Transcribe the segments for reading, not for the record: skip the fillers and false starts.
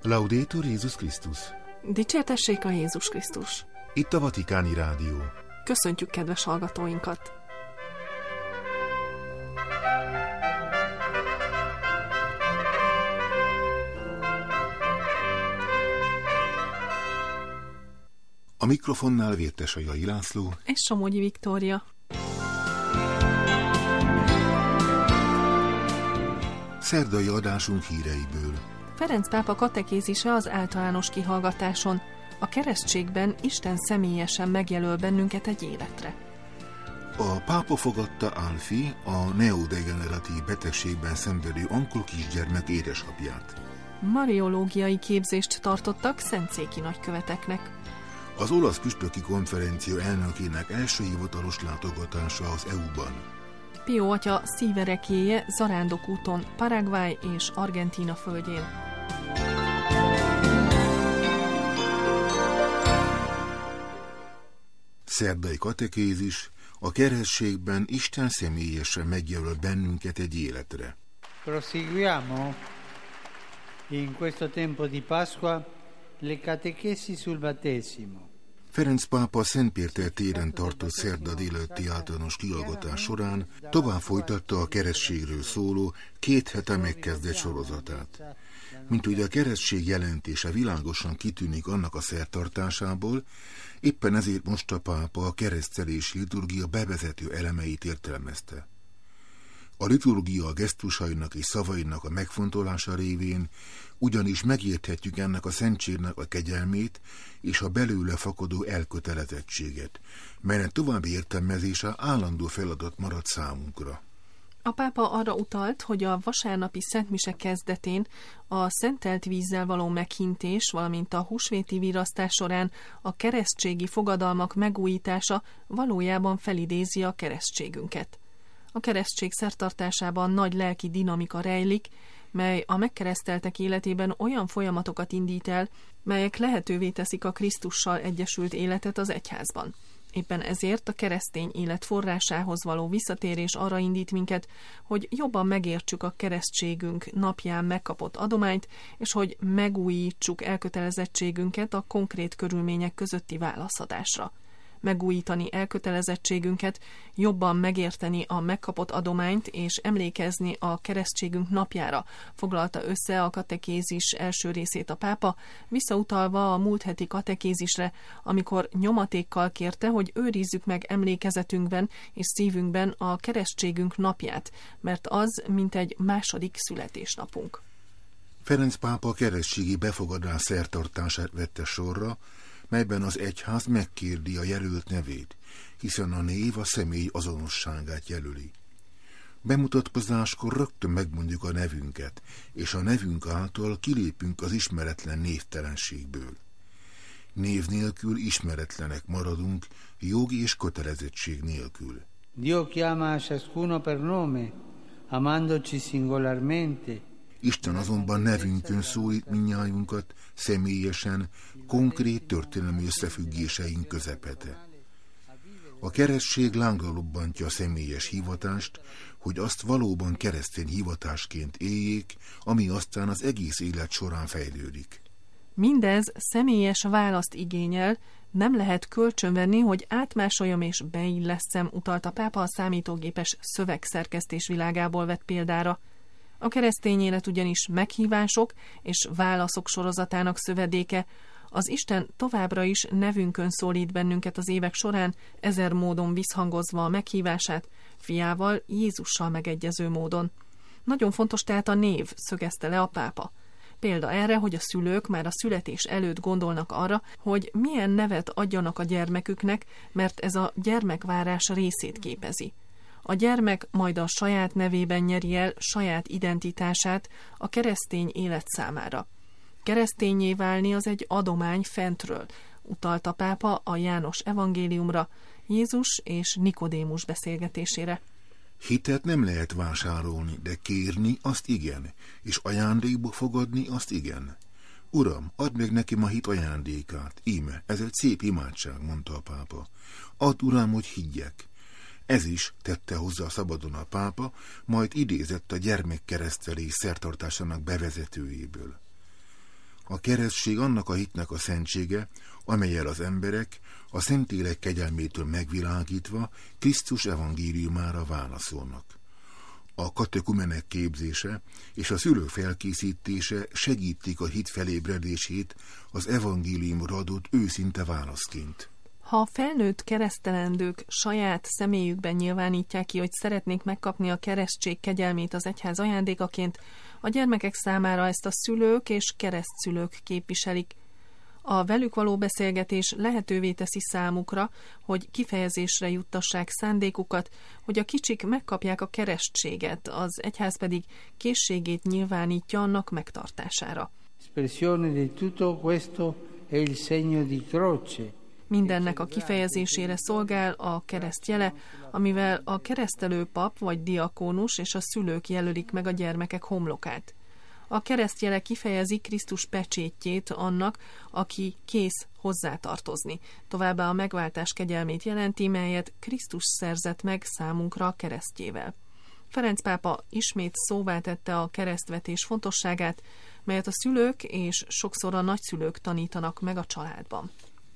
Laudetur Jézus Krisztus! Dicsértessék a Jézus Krisztus! Itt a Vatikáni Rádió. Köszöntjük kedves hallgatóinkat! A mikrofonnál Vértesajai László és Somogyi Viktória. Szerdai adásunk híreiből. Ferenc pápa katekézise az általános kihallgatáson. A keresztségben Isten személyesen megjelöl bennünket egy életre. A pápa fogadta Alfie, a neurodegeneratív betegségben szenvedő Ankol kisgyermek édesapját. Mariológiai képzést tartottak szentszéki nagyköveteknek. Az olasz püspöki konferencia elnökének első hivatalos látogatása az EU-ban. Pio atya szíverekéje zarándokúton Paraguay és Argentína földjén. Szerdai katekézis: a keresztségben Isten személyesen megjelöl bennünket egy életre. Proseguiamo in questo tempo di Pasqua le catechesi sul battesimo. Ferenc pápa Szent Péter téren tartott szerda délelőtti általános kihallgatás során tovább folytatta a keresztségről szóló 2 hete megkezdett sorozatát. Mint ugye a keresztség jelentése világosan kitűnik annak a szertartásából, éppen ezért most a pápa a keresztelési liturgia bevezető elemeit értelmezte. A liturgia a gesztusainak és szavainak a megfontolása révén ugyanis megérthetjük ennek a szentségnek a kegyelmét és a belőle fakadó elkötelezettséget, melynek további értelmezése állandó feladat marad számunkra. A pápa arra utalt, hogy a vasárnapi szentmise kezdetén a szentelt vízzel való meghintés, valamint a húsvéti virasztás során a keresztségi fogadalmak megújítása valójában felidézi a keresztségünket. A keresztség szertartásában nagy lelki dinamika rejlik, mely a megkereszteltek életében olyan folyamatokat indít el, melyek lehetővé teszik a Krisztussal egyesült életet az egyházban. Éppen ezért a keresztény élet forrásához való visszatérés arra indít minket, hogy jobban megértsük a keresztségünk napján megkapott adományt, és hogy megújítsuk elkötelezettségünket a konkrét körülmények közötti válaszadásra. Megújítani elkötelezettségünket, jobban megérteni a megkapott adományt és emlékezni a keresztségünk napjára, foglalta össze a katekézis első részét a pápa, visszautalva a múlt heti katekézisre, amikor nyomatékkal kérte, hogy őrizzük meg emlékezetünkben és szívünkben a keresztségünk napját, mert az, mint egy második születésnapunk. Ferenc pápa keresztségi befogadás szertartását vette sorra, melyben az egyház megkérdi a jelölt nevét, hiszen a név a személy azonosságát jelöli. Bemutatkozáskor rögtön megmondjuk a nevünket, és a nevünk által kilépünk az ismeretlen névtelenségből. Név nélkül ismeretlenek maradunk, jog és kötelezettség nélkül. Dio chiama a ciascuno per nome, amandoci singolarmente. Isten azonban nevünkön szólít mindnyájunkat, személyesen, konkrét történelmi összefüggéseink közepete. A keresztség lángra lobbantja a személyes hivatást, hogy azt valóban keresztény hivatásként éljék, ami aztán az egész élet során fejlődik. Mindez személyes választ igényel, nem lehet kölcsönvenni, hogy átmásoljam és beillesszem, utalt a pápa a számítógépes szövegszerkesztés világából vett példára. A keresztény élet ugyanis meghívások és válaszok sorozatának szövedéke. Az Isten továbbra is nevünkön szólít bennünket az évek során, 1000 módon visszhangozva a meghívását, fiával, Jézussal megegyező módon. Nagyon fontos tehát a név, szögezte le a pápa. Példa erre, hogy a szülők már a születés előtt gondolnak arra, hogy milyen nevet adjanak a gyermeküknek, mert ez a gyermekvárás részét képezi. A gyermek majd a saját nevében nyeri el saját identitását a keresztény élet számára. Kereszténnyé válni az egy adomány fentről, utalt a pápa a János evangéliumra, Jézus és Nikodémus beszélgetésére. Hitet nem lehet vásárolni, de kérni azt igen, és ajándékba fogadni azt igen. Uram, add meg nekem a hit ajándékát, íme, ez egy szép imádság, mondta a pápa. Add, Uram, hogy higgyek. Ez is, tette hozzá szabadon a pápa, majd idézett a gyermekkeresztelés szertartásának bevezetőjéből. A keresztség annak a hitnek a szentsége, amellyel az emberek a Szentlélek kegyelmétől megvilágítva Krisztus evangéliumára válaszolnak. A katekumenek képzése és a szülők felkészítése segítik a hit felébredését az evangéliumra adott őszinte válaszként. Ha a felnőtt keresztelendők saját személyükben nyilvánítják ki, hogy szeretnék megkapni a keresztség kegyelmét az egyház ajándékaként, a gyermekek számára ezt a szülők és keresztszülők képviselik. A velük való beszélgetés lehetővé teszi számukra, hogy kifejezésre juttassák szándékukat, hogy a kicsik megkapják a keresztséget, az egyház pedig készségét nyilvánítja annak megtartására. Mindennek a kifejezésére szolgál a kereszt jele, amivel a keresztelő pap vagy diakónus és a szülők jelölik meg a gyermekek homlokát. A keresztjele kifejezi Krisztus pecsétjét annak, aki kész hozzátartozni. Továbbá a megváltás kegyelmét jelenti, melyet Krisztus szerzett meg számunkra a keresztjével. Ferenc pápa ismét szóvá tette a keresztvetés fontosságát, melyet a szülők és sokszor a nagyszülők tanítanak meg a családban.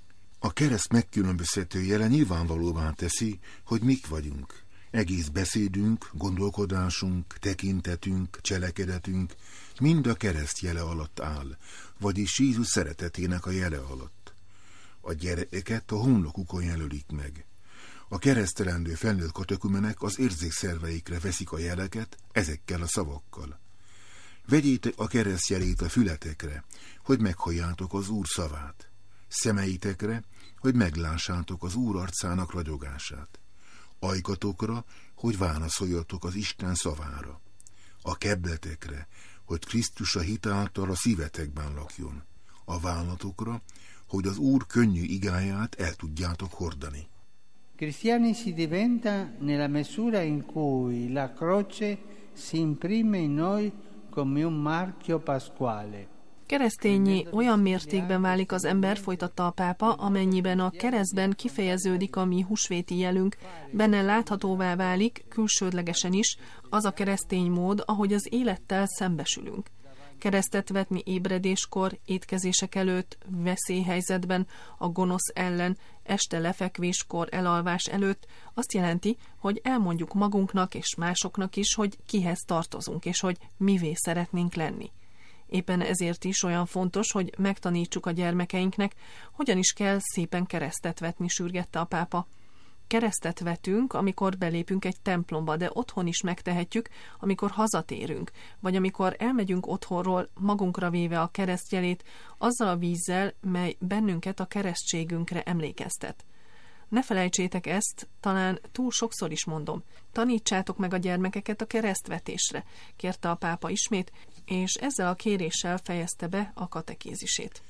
A kereszt megkülönböztető jele nyilvánvalóvá teszi, hogy mik vagyunk. Egész beszédünk, gondolkodásunk, tekintetünk, cselekedetünk mind a kereszt jele alatt áll, vagyis Jézus szeretetének a jele alatt. A gyerekeket a homlokukon jelölik meg. A keresztelendő felnőtt katekumenek az érzékszerveikre veszik a jeleket ezekkel a szavakkal. Vegyétek a kereszt jelét a fületekre, hogy meghalljátok az Úr szavát. Szemeitekre, hogy meglássátok az Úr arcának ragyogását. Ajkatokra, hogy válaszoljatok az Isten szavára. A kebletekre, hogy Krisztus a hit által a szívetekben lakjon. A vállatokra, hogy az Úr könnyű igáját el tudjátok hordani. Cristiani si diventa nella misura in cui la croce si imprime in noi come un marchio pasquale. Keresztényi olyan mértékben válik az ember, folytatta a pápa, amennyiben a keresztben kifejeződik a mi húsvéti jelünk, benne láthatóvá válik, külsődlegesen is, az a keresztény mód, ahogy az élettel szembesülünk. Keresztet vetni ébredéskor, étkezések előtt, veszélyhelyzetben, a gonosz ellen, este lefekvéskor, elalvás előtt azt jelenti, hogy elmondjuk magunknak és másoknak is, hogy kihez tartozunk, és hogy mivé szeretnénk lenni. Éppen ezért is olyan fontos, hogy megtanítsuk a gyermekeinknek, hogyan is kell szépen keresztet vetni, sürgette a pápa. Keresztet vetünk, amikor belépünk egy templomba, de otthon is megtehetjük, amikor hazatérünk, vagy amikor elmegyünk otthonról magunkra véve a keresztjelét, azzal a vízzel, mely bennünket a keresztségünkre emlékeztet. Ne felejtsétek ezt, talán túl sokszor is mondom. Tanítsátok meg a gyermekeket a keresztvetésre, kérte a pápa ismét, és ezzel a kéréssel fejezte be a katekézisét.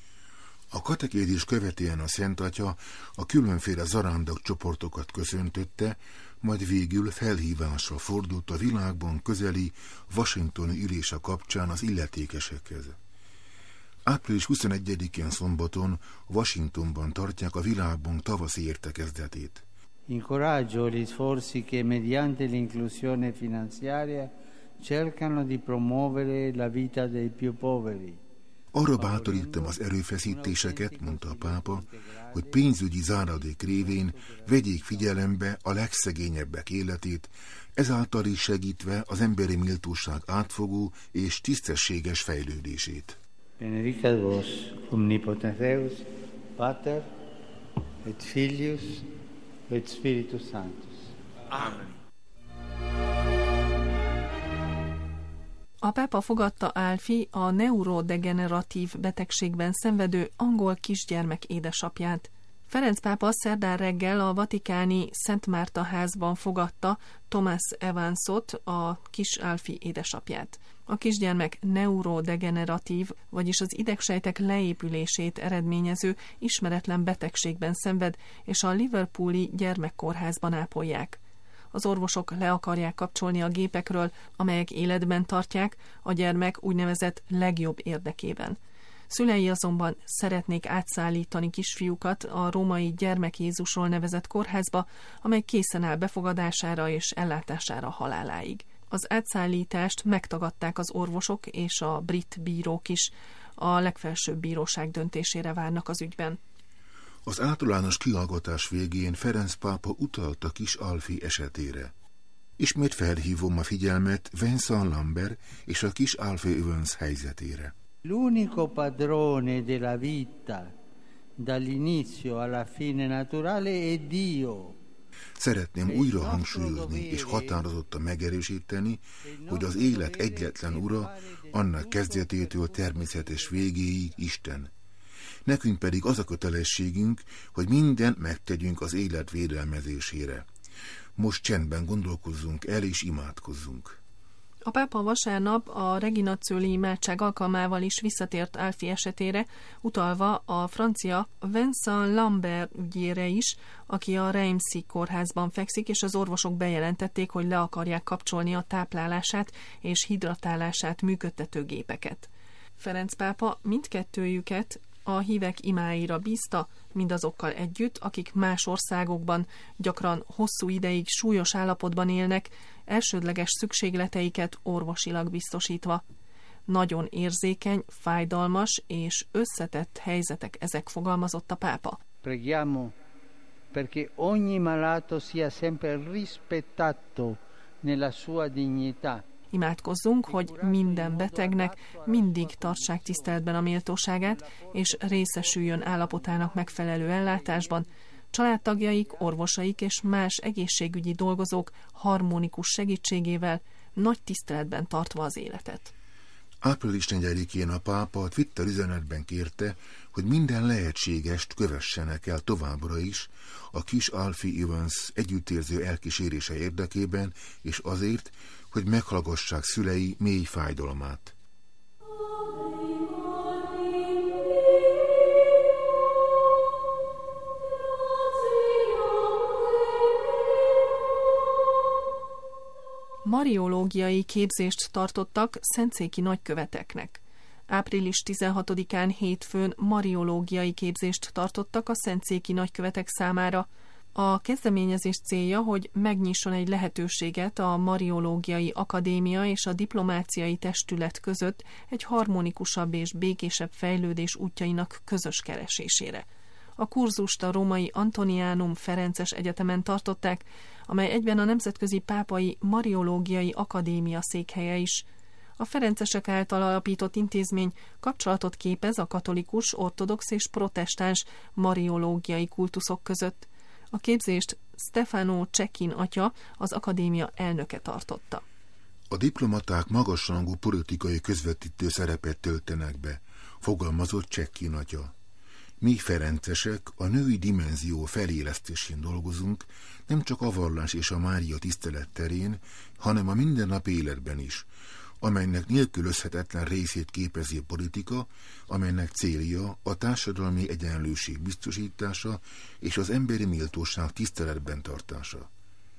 A katekézis követően a Szent Atya a különféle zarándok csoportokat köszöntötte, majd végül felhívásra fordult a világban közeli washingtoni ülése kapcsán az illetékesekhez. Április 21-én szombaton Washingtonban tartják a világban tavaszi értekezletét. Incoraggio gli sforzi che mediante l'inclusione finanziaria cercano di promuovere la vita dei più poveri. Arra bátorítom az erőfeszítéseket, mondta a pápa, hogy pénzügyi záradék révén vegyék figyelembe a legszegényebbek életét, ezáltal is segítve az emberi méltóság átfogó és tisztességes fejlődését. Benedicat vos omnipotens Deus, Pater et Filius et Spiritus Sanctus. Amen. A pápa fogadta Alfie, a neurodegeneratív betegségben szenvedő angol kisgyermek édesapját. Ferenc pápa szerdán reggel a vatikáni Szent Márta házban fogadta Thomas Evansot, a kis Alfie édesapját. A kisgyermek neurodegeneratív, vagyis az idegsejtek leépülését eredményező ismeretlen betegségben szenved, és a Liverpooli gyermekkórházban ápolják. Az orvosok le akarják kapcsolni a gépekről, amelyek életben tartják a gyermek úgynevezett legjobb érdekében. Szülei azonban szeretnék átszállítani kisfiúkat a római Gyermek Jézusról nevezett kórházba, amely készen áll befogadására és ellátására haláláig. Az átszállítást megtagadták az orvosok és a brit bírók is. a legfelsőbb bíróság döntésére várnak az ügyben. Az általános kihallgatás végén Ferenc pápa utalt a kis Alfie esetére. Ismét felhívom a figyelmet Vincent Lambert és a kis Alfie Evans helyzetére. L'unico padrone della vita, dall'inizio alla fine naturale, è Dio. Szeretném újra hangsúlyozni és határozottan megerősíteni, hogy az élet egyetlen ura, annak kezdetétől természetes végéig Isten. Nekünk pedig az a kötelességünk, hogy mindent megtegyünk az élet védelmezésére. Most csendben gondolkozzunk el és imádkozzunk. A pápa vasárnap a Regina Coeli imádság alkalmával is visszatért Alfie esetére, utalva a francia Vincent Lambert ügyére is, aki a Reimsi kórházban fekszik, és az orvosok bejelentették, hogy le akarják kapcsolni a táplálását és hidratálását működtető gépeket. Ferenc pápa mindkettőjüket a hívek imáira bízta, mindazokkal együtt, akik más országokban gyakran hosszú ideig súlyos állapotban élnek, elsődleges szükségleteiket orvosilag biztosítva. Nagyon érzékeny, fájdalmas és összetett helyzetek ezek, fogalmazott a pápa. Preghiamo perché ogni malato sia sempre rispettato nella sua dignità. Imádkozzunk, hogy minden betegnek mindig tartsák tiszteletben a méltóságát, és részesüljön állapotának megfelelő ellátásban, családtagjaik, orvosaik és más egészségügyi dolgozók harmonikus segítségével, nagy tiszteletben tartva az életet. Április 4-én a pápa Twitter üzenetben kérte, hogy minden lehetségest kövessenek el továbbra is a kis Alfie Evans együttérző elkísérése érdekében, és azért, hogy meghallgassák szülei mély fájdalmát. Mariológiai képzést tartottak szentszéki nagyköveteknek. Április 16-án hétfőn mariológiai képzést tartottak a szentszéki nagykövetek számára. A kezdeményezés célja, hogy megnyisson egy lehetőséget a Mariológiai Akadémia és a diplomáciai testület között egy harmonikusabb és békésebb fejlődés útjainak közös keresésére. A kurzust a római Antonianum Ferences Egyetemen tartották, amely egyben a Nemzetközi Pápai Mariológiai Akadémia székhelye is. A ferencesek által alapított intézmény kapcsolatot képez a katolikus, ortodox és protestáns mariológiai kultuszok között. A képzést Stefano Cecchini atya, az akadémia elnöke tartotta. A diplomaták magasrangú politikai közvetítő szerepet töltenek be, fogalmazott Cecchini atya. Mi ferencesek a női dimenzió felélesztésén dolgozunk, nem csak a vallás és a Mária tisztelet terén, hanem a mindennapi életben is, amelynek nélkülözhetetlen részét képezi a politika, amelynek célja a társadalmi egyenlőség biztosítása és az emberi méltóság tiszteletben tartása.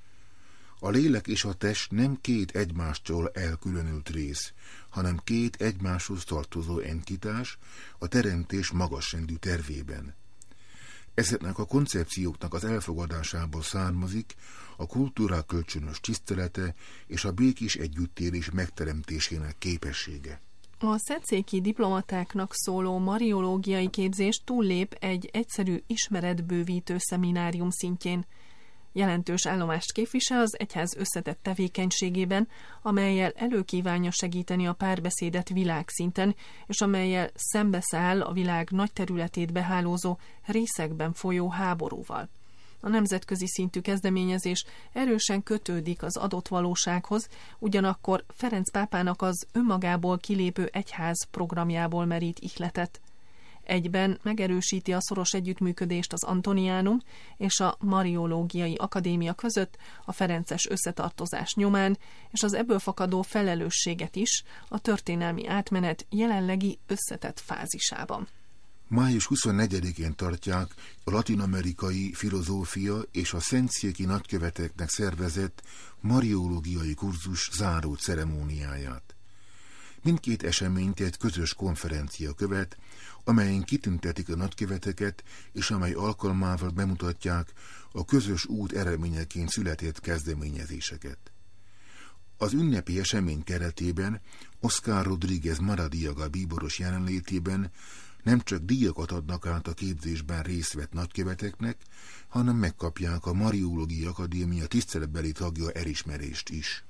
A lélek és a test nem két egymástól elkülönült rész, hanem két egymáshoz tartozó entitás a teremtés magasrendű tervében. Ezeknek a koncepcióknak az elfogadásából származik a kultúrák kölcsönös tisztelete és a békés együttélés megteremtésének képessége. A szentszéki diplomatáknak szóló mariológiai képzés túllép egy egyszerű ismeretbővítő szeminárium szintjén. Jelentős állomást képvisel az egyház összetett tevékenységében, amellyel előkívánja segíteni a párbeszédet világszinten, és amellyel szembeszáll a világ nagy területét behálózó részekben folyó háborúval. A nemzetközi szintű kezdeményezés erősen kötődik az adott valósághoz, ugyanakkor Ferenc pápának az önmagából kilépő egyház programjából merít ihletet. Egyben megerősíti a szoros együttműködést az Antonianum és a Mariológiai Akadémia között a ferences összetartozás nyomán, és az ebből fakadó felelősséget is a történelmi átmenet jelenlegi összetett fázisában. Május 24-én tartják a latin-amerikai filozófia és a szentszéki nagyköveteknek szervezett mariológiai kurzus záró ceremóniáját. Mindkét eseményt egy közös konferencia követ, amelyen kitüntetik a nagyköveteket, és amely alkalmával bemutatják a közös út eredményeként született kezdeményezéseket. Az ünnepi esemény keretében Oscar Rodríguez Maradiaga bíboros jelenlétében nem csak díjakat adnak át a képzésben részt vett nagyköveteknek, hanem megkapják a Mariológiai Akadémia tiszteletbeli tagja elismerést is.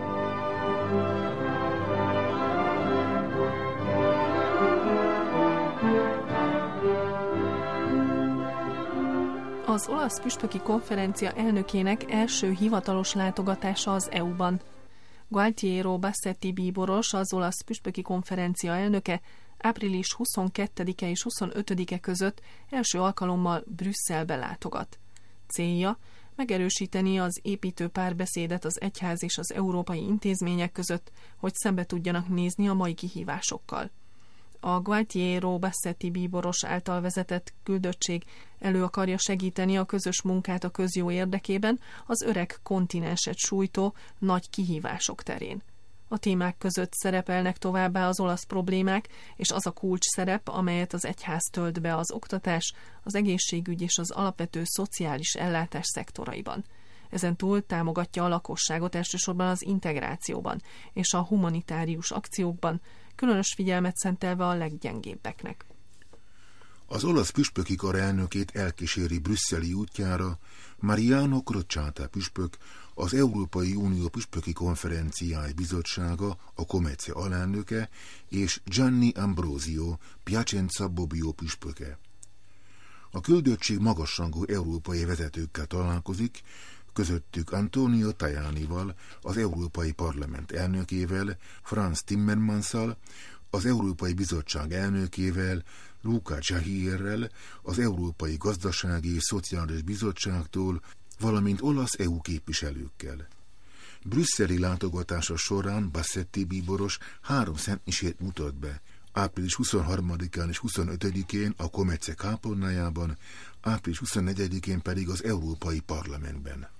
Az olasz püspöki konferencia elnökének első hivatalos látogatása az EU-ban. Gualtiero Bassetti bíboros, az olasz püspöki konferencia elnöke április 22-e és 25-e között első alkalommal Brüsszelbe látogat. Célja megerősíteni az építő párbeszédet az egyház és az európai intézmények között, hogy szembe tudjanak nézni a mai kihívásokkal. A Gualtiero Bassetti bíboros által vezetett küldöttség elő akarja segíteni a közös munkát a közjó érdekében az öreg kontinenset sújtó nagy kihívások terén. A témák között szerepelnek továbbá az olasz problémák, és az a kulcs szerep, amelyet az egyház tölt be az oktatás, az egészségügy és az alapvető szociális ellátás szektoraiban. Ezen túl támogatja a lakosságot elsősorban az integrációban és a humanitárius akciókban, különös figyelmet szentelve a leggyengébbeknek. Az olasz püspöki kar elnökét elkíséri brüsszeli útjára Mariano Crociata püspök, az Európai Unió püspöki konferenciái bizottsága, a COMECE alelnöke, és Gianni Ambrosio, Piacenza Bobbio püspöke. A küldöttség magasrangú európai vezetőkkel találkozik, közöttük Antonio Tajanival, az Európai Parlament elnökével, Franz Timmermansszal, az Európai Bizottság elnökével, Luca Zsahierrel, az Európai Gazdasági és Szociális Bizottságtól, valamint olasz EU képviselőkkel. Brüsszeli látogatása során Bassetti bíboros 3 szentmisét mutat be, április 23-án és 25-én a COMECE kápolnájában, április 24-én pedig az Európai Parlamentben.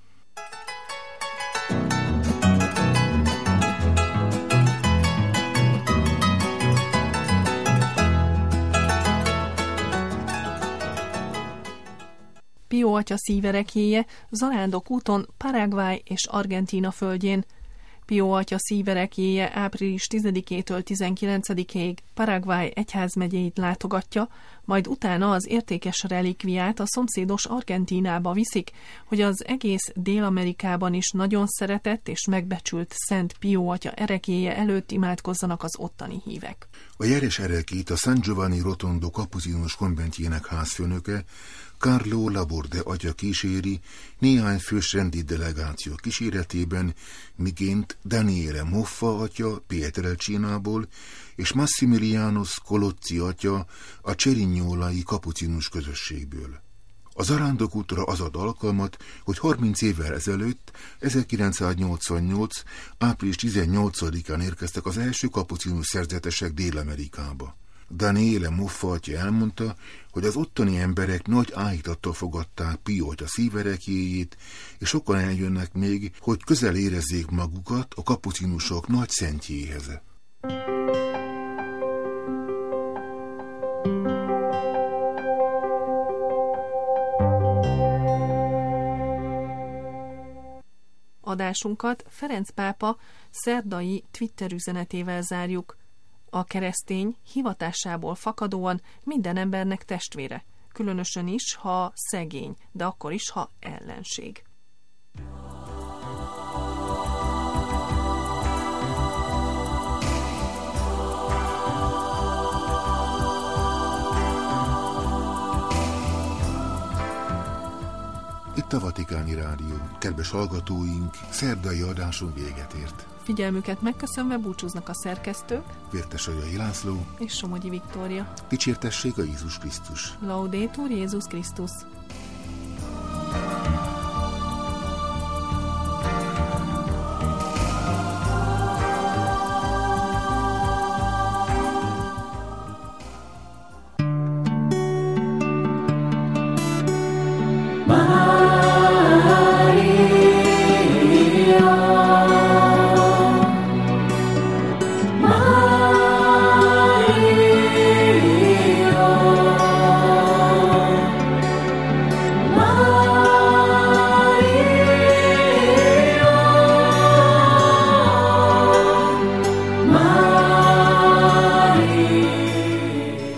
Pio atya szíverekjéje zarándok úton Paraguay és Argentína földjén. Pio atya szíverekjéje április 10-től 19-ig Paraguay egyházmegyéit látogatja, majd utána az értékes relikviát a szomszédos Argentínába viszik, hogy az egész Dél-Amerikában is nagyon szeretett és megbecsült Szent Pio atya ereklyéje előtt imádkozzanak az ottani hívek. A jeles erekét a San Giovanni Rotondo kapucinus konventjének házfőnöke, Carlo Laborde atya kíséri néhány fős rendi delegáció kíséretében, miként Daniele Moffa atya Pietrelcinából és Massimiliano Scolozzi atya a Cerignolai kapucinus közösségből. A zarándokútra az ad alkalmat, hogy 30 évvel ezelőtt, 1988. április 18-án érkeztek az első kapucinus szerzetesek Dél-Amerikába. Daniele Moffa atya elmondta, hogy az ottani emberek nagy áhítattal fogadták Pio atya szíverekjéjét, és sokan eljönnek még, hogy közel érezzék magukat a kapucinusok nagy szentjéhez. Adásunkat Ferenc pápa szerdai Twitter üzenetével zárjuk. A keresztény hivatásából fakadóan minden embernek testvére, különösen is, ha szegény, de akkor is, ha ellenség. Itt a Vatikáni Rádió. Kedves hallgatóink, szerdai adásunk véget ért. Figyelmüket megköszönve búcsúznak a szerkesztők, Vértesajai László és Somogyi Viktória. Dicsértessék a Jézus Krisztus. Laudetur Jézus Krisztus.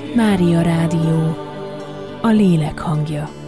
Mária Rádió, a lélek hangja.